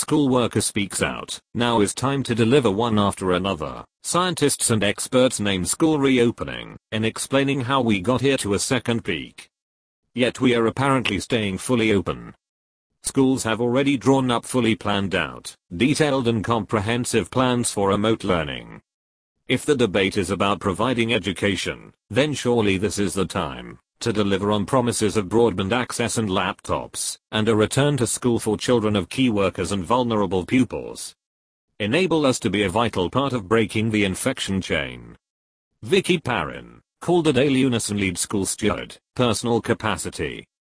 school worker speaks out. Now is time to deliver one after another. Scientists and experts name school reopening and explaining how we got here to a second peak. Yet we are apparently staying fully open. Schools have already drawn up fully planned out, detailed and comprehensive plans for remote learning. If the debate is about providing education, then surely this is the time to deliver on promises of broadband access and laptops, and a return to school for children of key workers and vulnerable pupils. Enable us to be a vital part of breaking the infection chain. Vicky Perrin, Calder Dale Unison lead school steward, personal capacity.